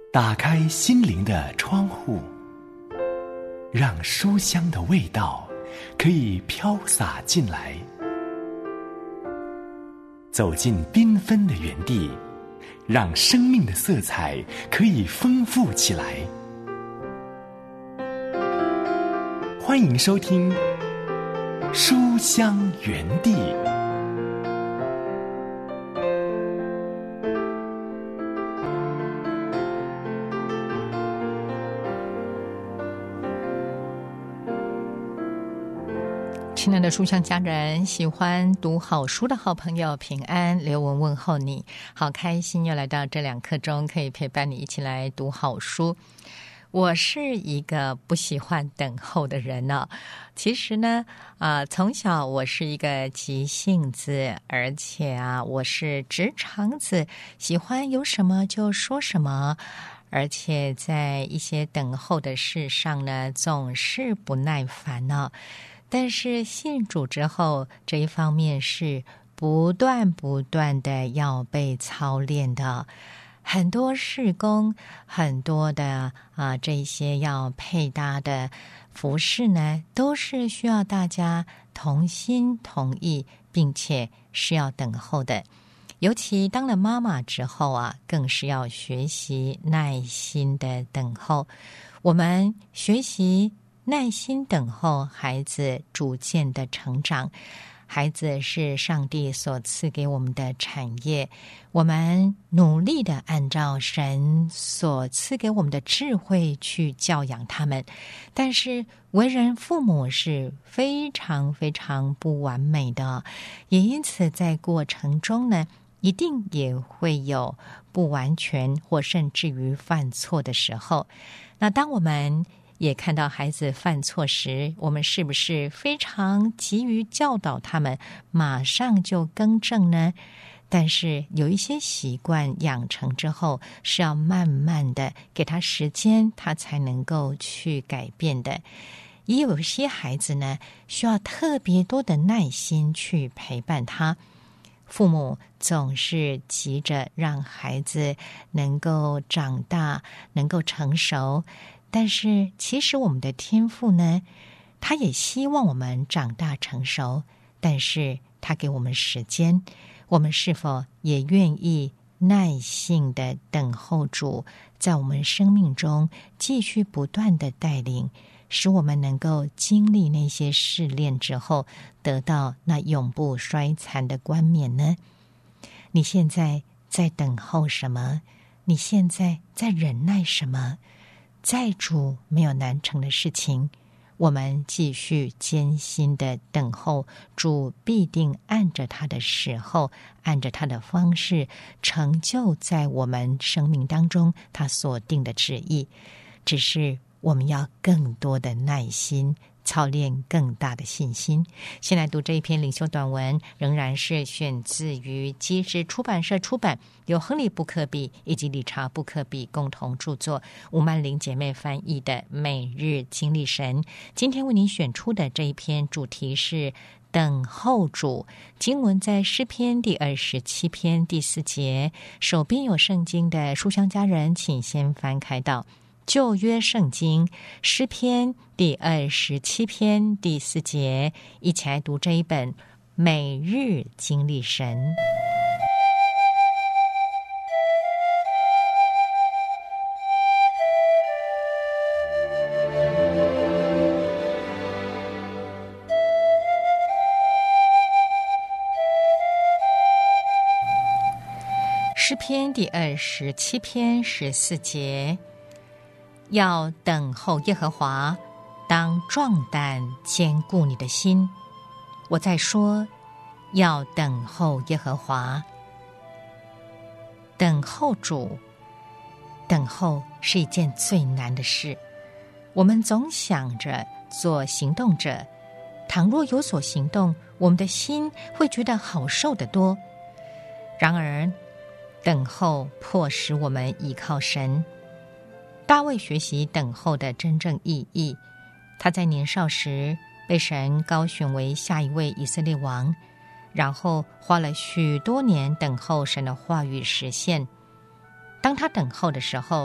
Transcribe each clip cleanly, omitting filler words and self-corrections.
打开心灵的窗户，让书香的味道可以飘洒进来。走进缤纷的园地，让生命的色彩可以丰富起来。欢迎收听书香园地。 亲爱的书香家人，喜欢读好书的好朋友，平安，刘文问候你，好开心又来到这2刻钟，可以陪伴你一起来读好书。我是一个不喜欢等候的人呢。其实呢，从小我是一个急性子，而且我是直肠子，喜欢有什么就说什么。而且在一些等候的事上呢，总是不耐烦呢。但是信主之后，这一方面是不断的要被操练的。很多事工，很多的这些要配搭的服饰呢，都是需要大家同心同意，并且是要等候的。尤其当了妈妈之后更是要学习耐心的等候。我们学习耐心等候孩子逐渐的成长。孩子是上帝所赐给我们的产业，我们努力的按照神所赐给我们的智慧去教养他们。但是为人父母是非常不完美的，也因此在过程中呢，一定也会有不完全或甚至于犯错的时候。那当我们也看到孩子犯错时，我们是不是非常急于教导他们马上就更正呢？但是有一些习惯养成之后，是要慢慢的给他时间，他才能够去改变的。也有一些孩子呢，需要特别多的耐心去陪伴他。父母总是急着让孩子能够长大，能够成熟，但是其实我们的天父呢，他也希望我们长大成熟，但是他给我们时间。我们是否也愿意耐性的等候主在我们生命中继续不断的带领，使我们能够经历那些试炼之后，得到那永不衰残的冠冕呢？你现在在等候什么？你现在在忍耐什么？在主没有难成的事情，我们继续艰辛的等候，主必定按着他的时候，按着他的方式，成就在我们生命当中他所定的旨意。只是我们要更多的耐心，操练更大的信心。先来读这一篇灵修短文，仍然是选自于基智出版社出版，由亨利布克比以及理查布克比共同著作，吴曼玲姐妹翻译的《每日经历神》。今天为您选出的这一篇主题是等候主，经文在诗篇第27篇第4节。手边有圣经的书香家人，请先翻开到旧约圣经诗篇第27篇第4节，一起来读这一本每日经历神。诗篇第27篇14节，要等候耶和华，当壮胆坚固你的心。我在说，要等候耶和华。等候主，等候是一件最难的事。我们总想着做行动者，倘若有所行动，我们的心会觉得好受得多。然而等候迫使我们依靠神。大卫学习等候的真正意义，他在年少时被神高选为下一位以色列王，然后花了许多年等候神的话语实现。当他等候的时候，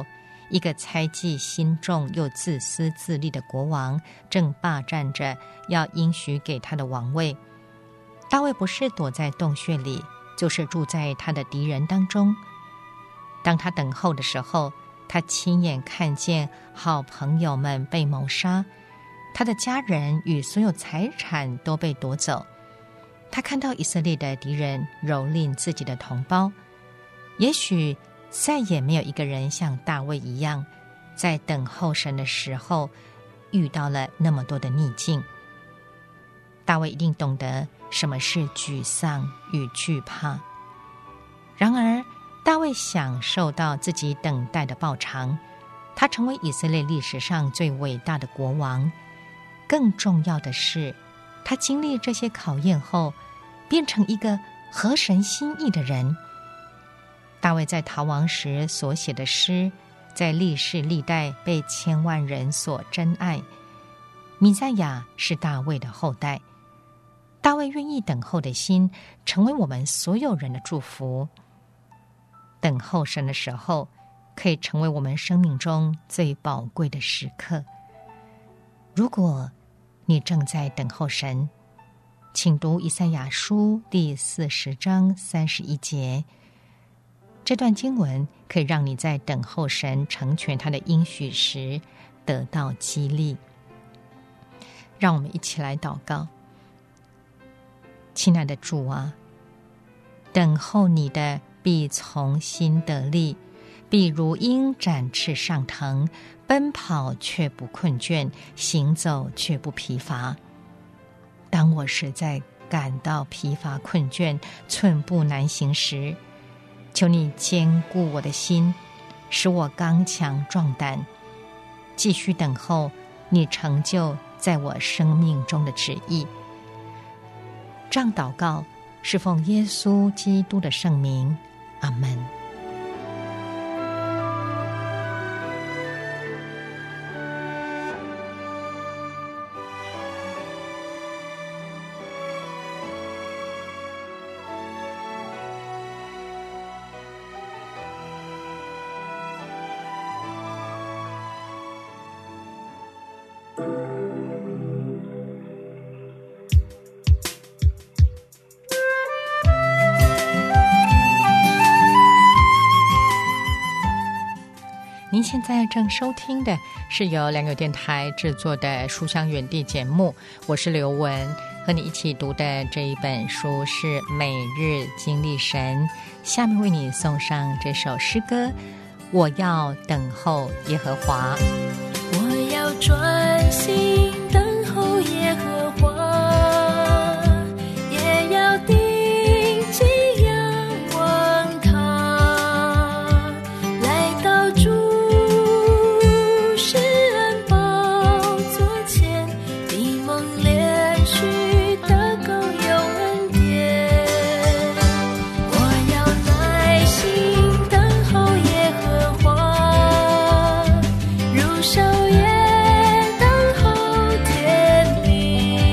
一个猜忌心重又自私自利的国王正霸占着要应许给他的王位。大卫不是躲在洞穴里，就是住在他的敌人当中。当他等候的时候，他亲眼看见好朋友们被谋杀，他的家人与所有财产都被夺走。他看到以色列的敌人蹂躏自己的同胞。也许再也没有一个人像大卫一样，在等候神的时候遇到了那么多的逆境。大卫一定懂得什么是沮丧与惧怕。然而大卫享受到自己等待的报偿，他成为以色列历史上最伟大的国王。更重要的是，他经历这些考验后，变成一个合神心意的人。大卫在逃亡时所写的诗，在历世历代被千万人所珍爱。弥赛亚是大卫的后代，大卫愿意等候的心，成为我们所有人的祝福。等候神的时候，可以成为我们生命中最宝贵的时刻。如果你正在等候神，请读以赛亚书第40章31节。这段经文可以让你在等候神成全他的应许时得到激励。让我们一起来祷告。亲爱的主啊，等候你的必从心得力，必如鹰展翅上腾，奔跑却不困倦，行走却不疲乏。当我实在感到疲乏困倦，寸步难行时，求你坚固我的心，使我刚强壮胆，继续等候你成就在我生命中的旨意。这样祷告是奉耶稣基督的圣名，阿们。您现在正收听的是由良友电台制作的书香园地节目，我是刘文，和你一起读的这一本书是《每日经历神》。下面为你送上这首诗歌，我要等候耶和华。 我要专心等候耶和华，也要定睛仰望他，来到主施恩宝座前，闭蒙连续的够有恩典。我要耐心等候耶和华，如守夜等候天明。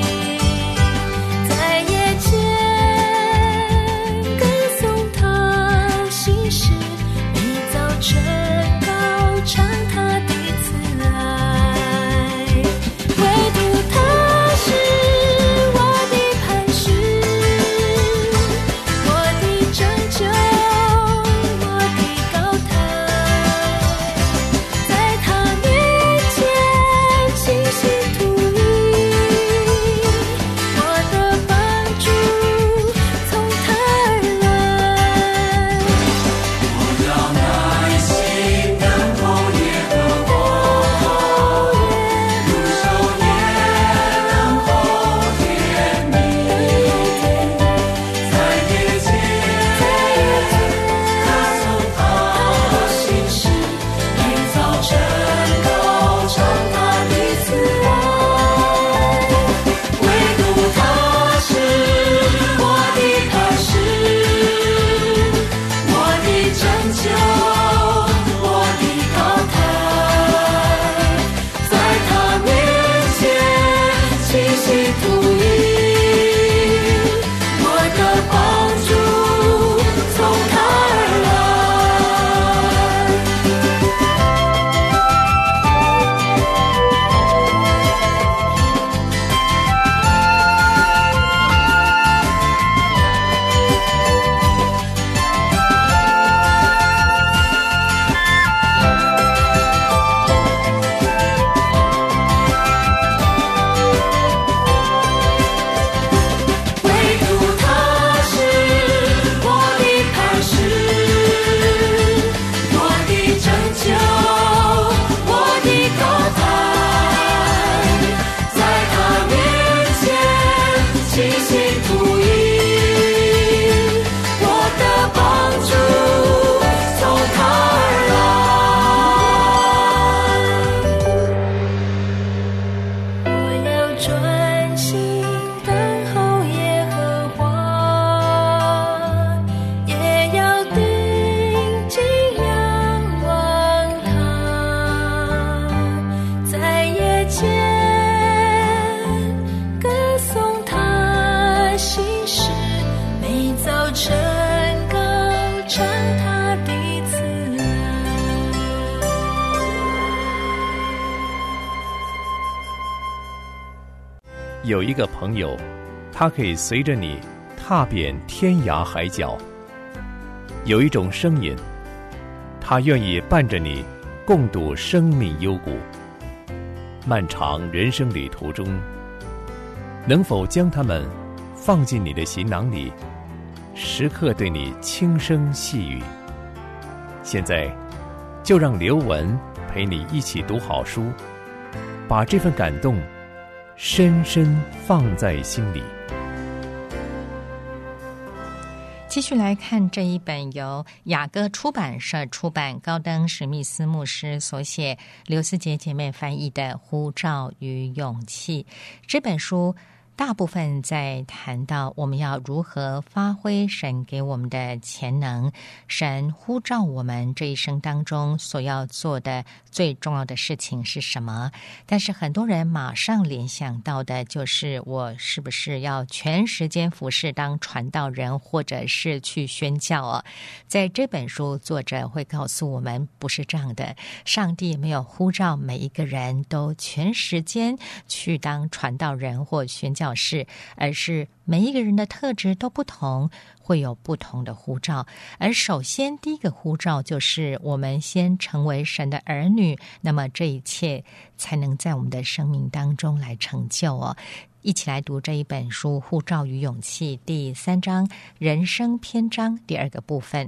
有一个朋友，他可以随着你踏遍天涯海角。有一种声音，他愿意伴着你共度生命幽谷。漫长人生旅途中，能否将他们放进你的行囊里，时刻对你轻声细语？现在就让刘文陪你一起读好书，把这份感动深深放在心里。 继续来看这一本由雅歌出版社出版、高登史密斯牧师所写、刘思杰姐妹翻译的《呼召与勇气》。这本书大部分在谈到我们要如何发挥神给我们的潜能，神呼召我们这一生当中所要做的最重要的事情是什么。但是很多人马上联想到的就是我是不是要全时间服侍当传道人，或者是去宣教哦。在这本书作者会告诉我们，不是这样的，上帝没有呼召每一个人都全时间去当传道人或宣教士，而是每一个人的特质都不同，会有不同的呼召。而首先第一个呼召就是我们先成为神的儿女，那么这一切才能在我们的生命当中来成就哦。一起来读这一本书《呼召与勇气》第3章人生篇章第2个部分。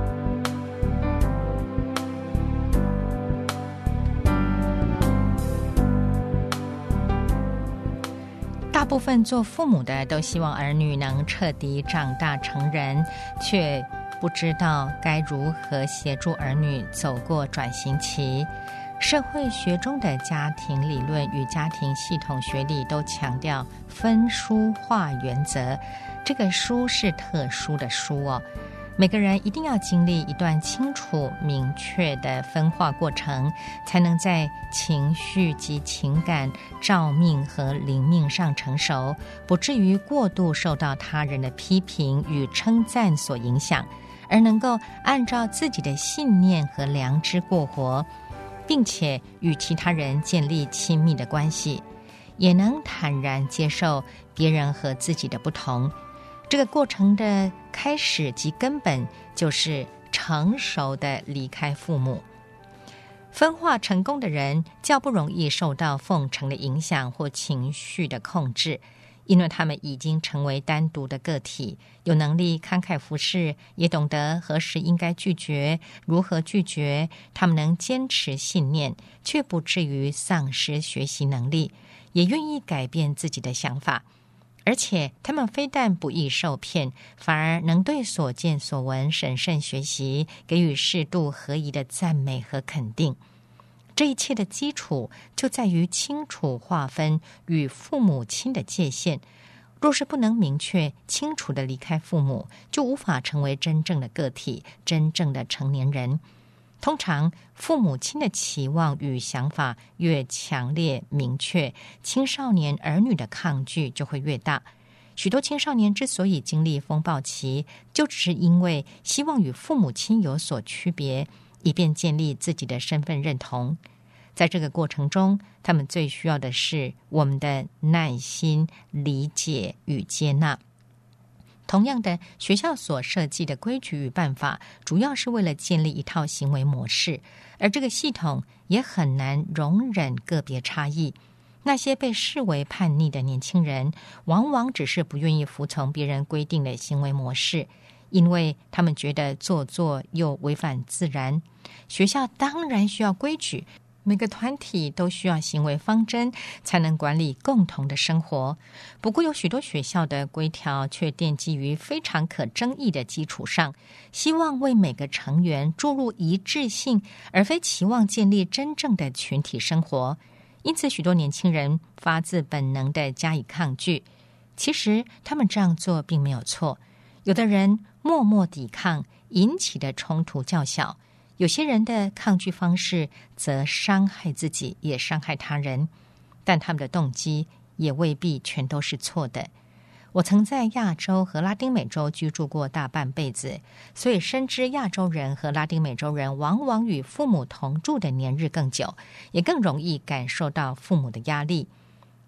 大部分做父母的都希望儿女能彻底长大成人，却不知道该如何协助儿女走过转型期。社会学中的家庭理论与家庭系统学里都强调分疏化原则，这个疏是特殊的疏哦。每个人一定要经历一段清楚明确的分化过程，才能在情绪及情感、照命和灵命上成熟，不至于过度受到他人的批评与称赞所影响，而能够按照自己的信念和良知过活，并且与其他人建立亲密的关系，也能坦然接受别人和自己的不同。这个过程的开始及根本就是成熟的离开父母。分化成功的人较不容易受到奉承的影响或情绪的控制，因为他们已经成为单独的个体，有能力慷慨服侍，也懂得何时应该拒绝，如何拒绝。他们能坚持信念，却不至于丧失学习能力，也愿意改变自己的想法。而且他们非但不易受骗，反而能对所见所闻审慎学习，给予适度合宜的赞美和肯定。这一切的基础就在于清楚划分与父母亲的界限。若是不能明确清楚地离开父母，就无法成为真正的个体，真正的成年人。通常父母亲的期望与想法越强烈明确，青少年儿女的抗拒就会越大。许多青少年之所以经历风暴期，就只是因为希望与父母亲有所区别，以便建立自己的身份认同。在这个过程中，他们最需要的是我们的耐心、理解与接纳。同样的，学校所设计的规矩与办法，主要是为了建立一套行为模式，而这个系统也很难容忍个别差异。那些被视为叛逆的年轻人，往往只是不愿意服从别人规定的行为模式，因为他们觉得做作又违反自然。学校当然需要规矩，每个团体都需要行为方针，才能管理共同的生活。不过有许多学校的规条却奠基于非常可争议的基础上，希望为每个成员注入一致性，而非期望建立真正的群体生活。因此许多年轻人发自本能地加以抗拒。其实他们这样做并没有错，有的人默默抵抗，引起的冲突较小，有些人的抗拒方式则伤害自己，也伤害他人，但他们的动机也未必全都是错的。我曾在亚洲和拉丁美洲居住过大半辈子，所以深知亚洲人和拉丁美洲人往往与父母同住的年日更久，也更容易感受到父母的压力。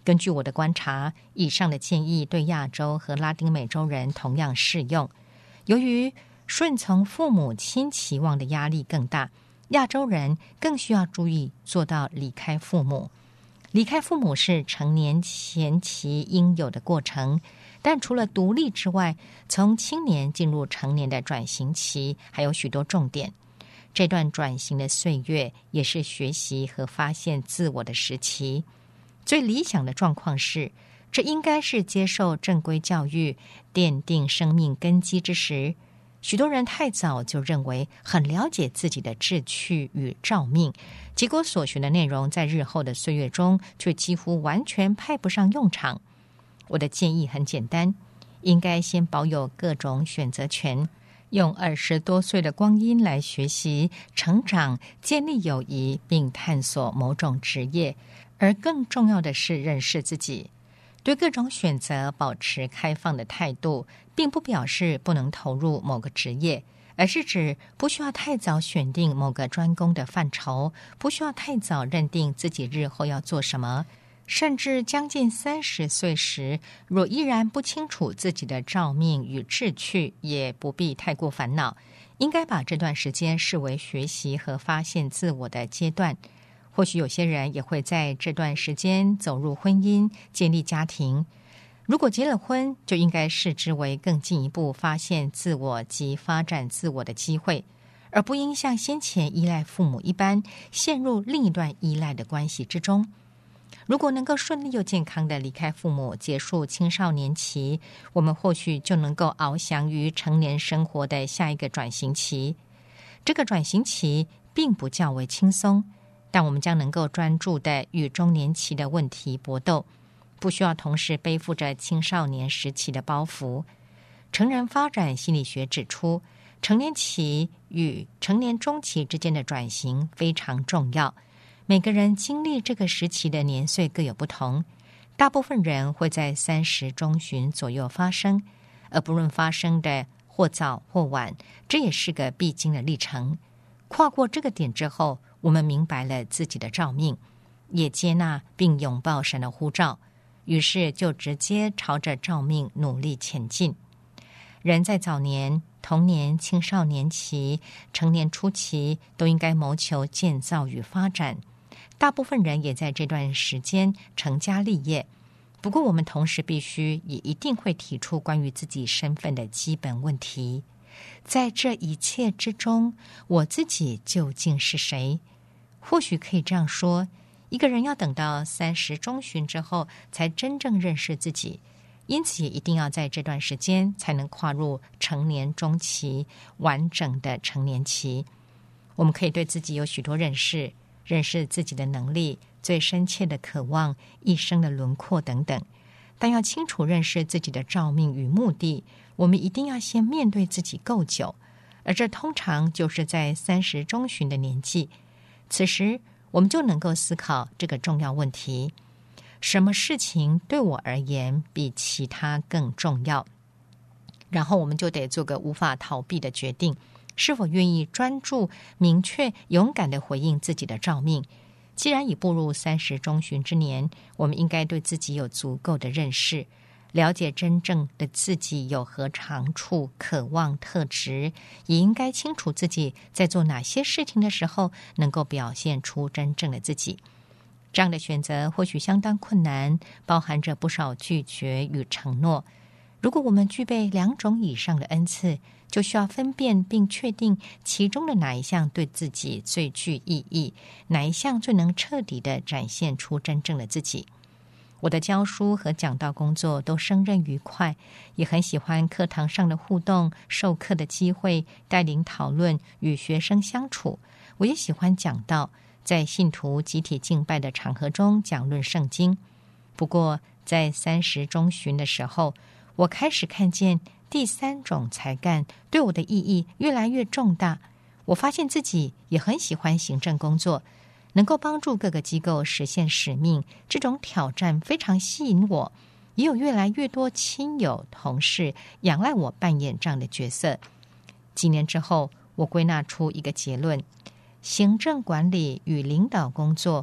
根据我的观察，以上的建议对亚洲和拉丁美洲人同样适用。由于顺从父母亲期望的压力更大，亚洲人更需要注意做到离开父母。离开父母是成年前期应有的过程，但除了独立之外，从青年进入成年的转型期还有许多重点。这段转型的岁月也是学习和发现自我的时期。最理想的状况是，这应该是接受正规教育、奠定生命根基之时。许多人太早就认为很了解自己的志趣与召命，结果所学的内容在日后的岁月中却几乎完全派不上用场。我的建议很简单，应该先保有各种选择权，用20多岁的光阴来学习、成长、建立友谊，并探索某种职业。而更重要的是认识自己。对各种选择保持开放的态度，并不表示不能投入某个职业，而是指不需要太早选定某个专攻的范畴，不需要太早认定自己日后要做什么。甚至将近30岁时，若依然不清楚自己的召命与志趣，也不必太过烦恼，应该把这段时间视为学习和发现自我的阶段。或许有些人也会在这段时间走入婚姻，建立家庭。如果结了婚，就应该视之为更进一步发现自我及发展自我的机会，而不应像先前依赖父母一般，陷入另一段依赖的关系之中。如果能够顺利又健康地离开父母，结束青少年期，我们或许就能够翱翔于成年生活的下一个转型期。这个转型期并不较为轻松，但我们将能够专注地与中年期的问题搏斗，不需要同时背负着青少年时期的包袱。成人发展心理学指出，成年期与成年中期之间的转型非常重要。每个人经历这个时期的年岁各有不同，大部分人会在30中旬左右发生，而不论发生的或早或晚，这也是个必经的历程。跨过这个点之后，我们明白了自己的召命，也接纳并拥抱神的呼召，于是就直接朝着召命努力前进。人在早年、童年、青少年期、成年初期都应该谋求建造与发展，大部分人也在这段时间成家立业。不过我们同时必须也一定会提出关于自己身份的基本问题。在这一切之中，我自己究竟是谁？或许可以这样说，一个人要等到30中旬之后才真正认识自己，因此也一定要在这段时间才能跨入成年中期，完整的成年期。我们可以对自己有许多认识，认识自己的能力、最深切的渴望、一生的轮廓等等。但要清楚认识自己的召命与目的，我们一定要先面对自己够久，而这通常就是在30中旬的年纪。此时我们就能够思考这个重要问题：什么事情对我而言比其他更重要？然后我们就得做个无法逃避的决定，是否愿意专注、明确、勇敢地回应自己的召命。既然已步入30中旬之年，我们应该对自己有足够的认识，了解真正的自己有何长处、渴望、特质，也应该清楚自己在做哪些事情的时候能够表现出真正的自己。这样的选择或许相当困难，包含着不少拒绝与承诺。如果我们具备2种以上的恩赐，就需要分辨并确定其中的哪一项对自己最具意义，哪一项最能彻底地展现出真正的自己。我的教书和讲道工作都胜任愉快，也很喜欢课堂上的互动、授课的机会、带领讨论、与学生相处。我也喜欢讲道，在信徒集体敬拜的场合中讲论圣经。不过在30中旬的时候，我开始看见第3种才干对我的意义越来越重大。我发现自己也很喜欢行政工作，能够帮助各个机构实现使命，这种挑战非常吸引我。也有越来越多亲友、同事仰赖我扮演这样的角色。几年之后，我归纳出一个结论：行政管理与领导工作或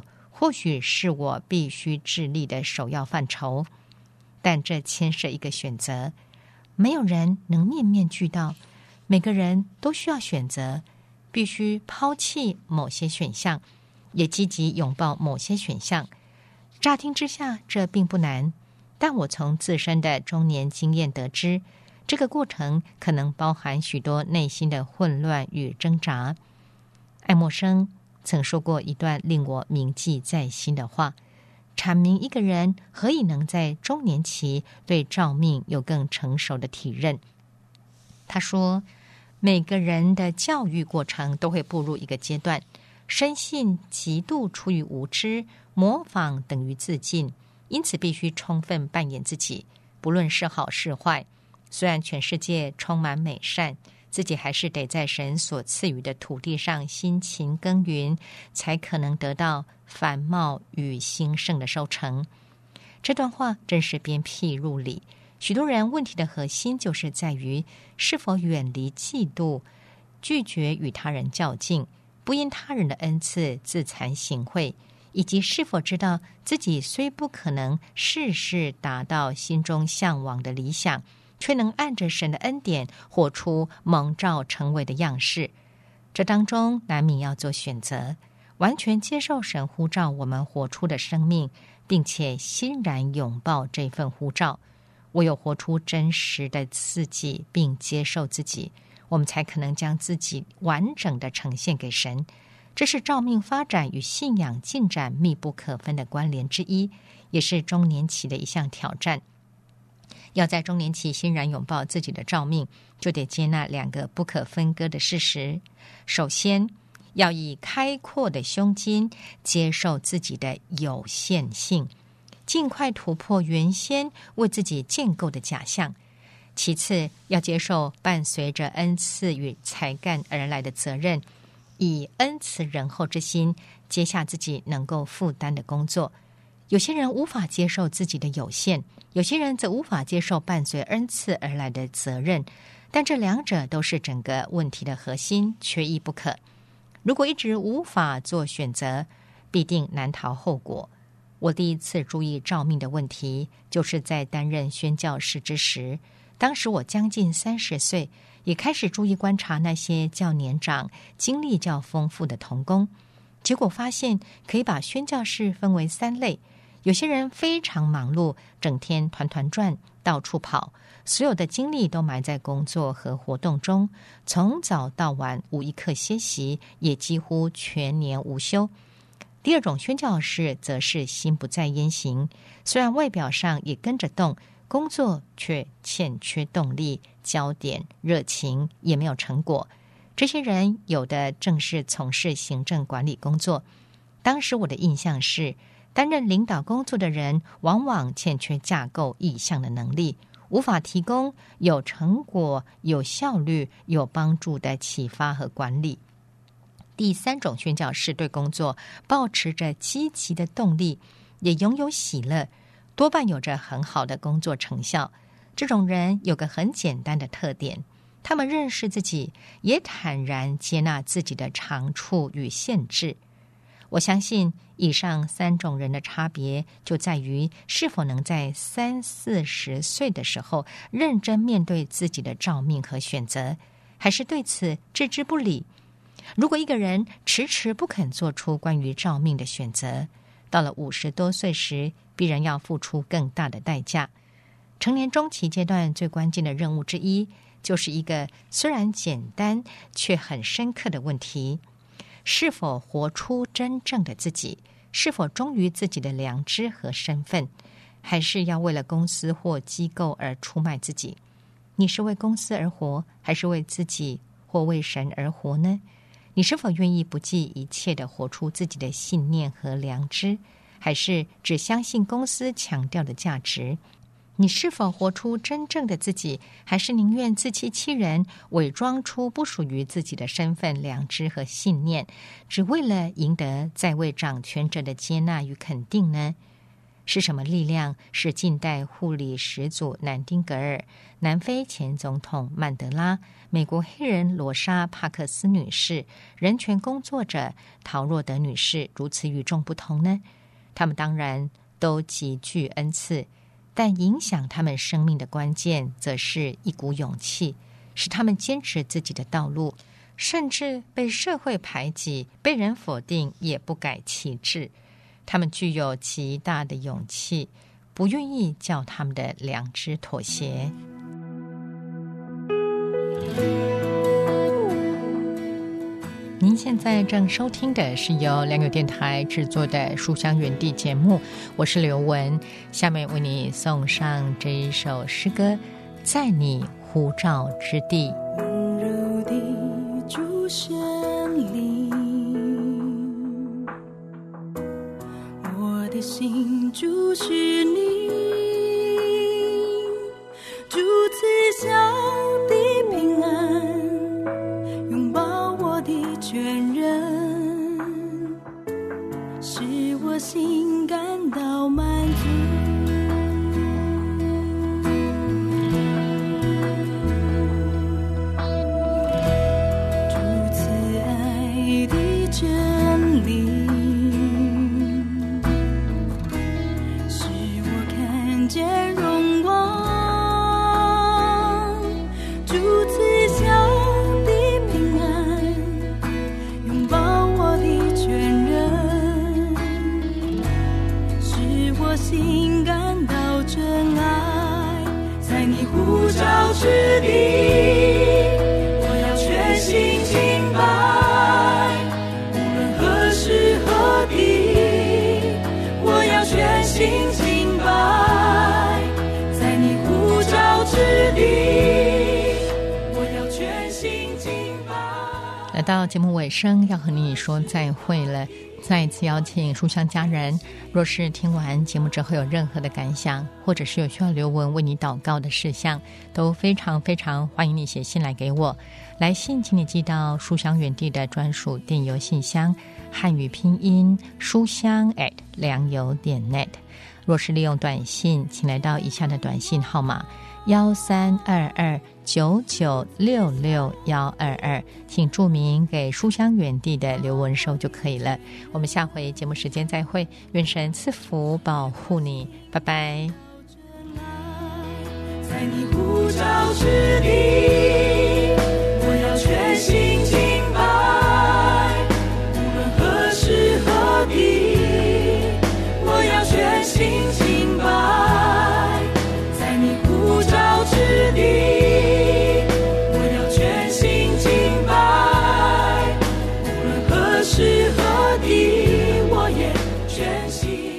或许是我必须致力的首要范畴，但这牵涉一个选择。没有人能面面俱到，每个人都需要选择，必须抛弃某些选项，也积极拥抱某些选项。乍听之下，这并不难，但我从自身的中年经验得知，这个过程可能包含许多内心的混乱与挣扎。爱默生曾说过一段令我铭记在心的话，阐明一个人何以能在中年期对照命有更成熟的体认。他说，每个人的教育过程都会步入一个阶段，深信极度出于无知，模仿等于自尽，因此必须充分扮演自己，不论是好是坏。虽然全世界充满美善，自己还是得在神所赐予的土地上辛勤耕耘，才可能得到繁茂与兴盛的收成。这段话真是鞭辟入里。许多人问题的核心就是在于是否远离嫉妒，拒绝与他人较劲，不因他人的恩赐自惭形秽，以及是否知道自己虽不可能事事达到心中向往的理想，却能按着神的恩典活出蒙召成为的样式。这当中难免要做选择，完全接受神呼召我们活出的生命，并且欣然拥抱这份呼召。唯有活出真实的自己，并接受自己，我们才可能将自己完整的呈现给神。这是召命发展与信仰进展密不可分的关联之一，也是中年期的一项挑战。要在中年期欣然拥抱自己的召命，就得接纳两个不可分割的事实。首先，要以开阔的胸襟接受自己的有限性，尽快突破原先为自己建构的假象。其次，要接受伴随着恩赐与才干而来的责任，以恩慈仁厚之心接下自己能够负担的工作。有些人无法接受自己的有限，有些人则无法接受伴随恩赐而来的责任，但这两者都是整个问题的核心，缺一不可。如果一直无法做选择，必定难逃后果。我第一次注意召命的问题，就是在担任宣教士之时。当时我将近30岁，也开始注意观察那些较年长、经历较丰富的同工。结果发现，可以把宣教士分为3类。有些人非常忙碌，整天团团转，到处跑，所有的精力都埋在工作和活动中，从早到晚无一刻歇息，也几乎全年无休。第二种宣教士则是心不在焉型，虽然外表上也跟着动，工作却欠缺动力、焦点、热情，也没有成果。这些人有的正是从事行政管理工作。当时我的印象是，担任领导工作的人往往欠缺架构意向的能力，无法提供有成果、有效率、有帮助的启发和管理。第3种宣教士对工作抱持着积极的动力，也拥有喜乐，多半有着很好的工作成效。这种人有个很简单的特点，他们认识自己，也坦然接纳自己的长处与限制。我相信以上3种人的差别就在于是否能在30-40岁的时候认真面对自己的召命和选择，还是对此置之不理。如果一个人迟迟不肯做出关于召命的选择，到了50多岁时，必然要付出更大的代价。成年中期阶段最关键的任务之一，就是一个虽然简单却很深刻的问题：是否活出真正的自己？是否忠于自己的良知和身份？还是要为了公司或机构而出卖自己？你是为公司而活，还是为自己或为神而活呢？你是否愿意不计一切地活出自己的信念和良知，还是只相信公司强调的价值？你是否活出真正的自己，还是宁愿自欺欺人，伪装出不属于自己的身份、良知和信念，只为了赢得在位掌权者的接纳与肯定呢？ 是什么力量使近代护理始祖南丁格尔、南非前总统曼德拉、美国黑人罗莎·帕克斯女士、人权工作者陶若德女士如此与众不同呢？他们当然都极具恩赐，但影响他们生命的关键则是一股勇气，使他们坚持自己的道路，甚至被社会排挤、被人否定也不改其志。他们具有极大的勇气，不愿意叫他们的良知妥协。您现在正收听的是由良友电台制作的书香园地节目，我是刘雯，下面为你送上这一首诗歌，在你呼召之地。 温柔的主旋律，我的心主是你，主赐下的平安，拥抱我的全人，使我心感到满足。主赐爱的真理，使我看见荣光。主赐下的平安，拥抱我的全人，使我心感到真爱。在你呼召之地，我要全心敬拜，无论何时何地，我要全心敬拜。在你呼召之地，我要全心敬拜。 来到节目尾声，要和你说再会了。再一次邀请书香家人，若是听完节目之后有任何的感想，或者是有需要刘雯为你祷告的事项，都非常非常欢迎你写信来给我。来信请你寄到书香园地的专属电邮信箱，汉语拼音书香良友.net。若是利用短信，请来到以下的短信号码132299662122，请注明给书香园地的刘雯收就可以了。我们下回节目时间再会，愿神赐福保护你，拜拜。 在你呼召之地，我要全心敬拜，无论何时何地，我要全心敬拜。在你呼召之地，我要全心敬拜，无论何时何地，我也全心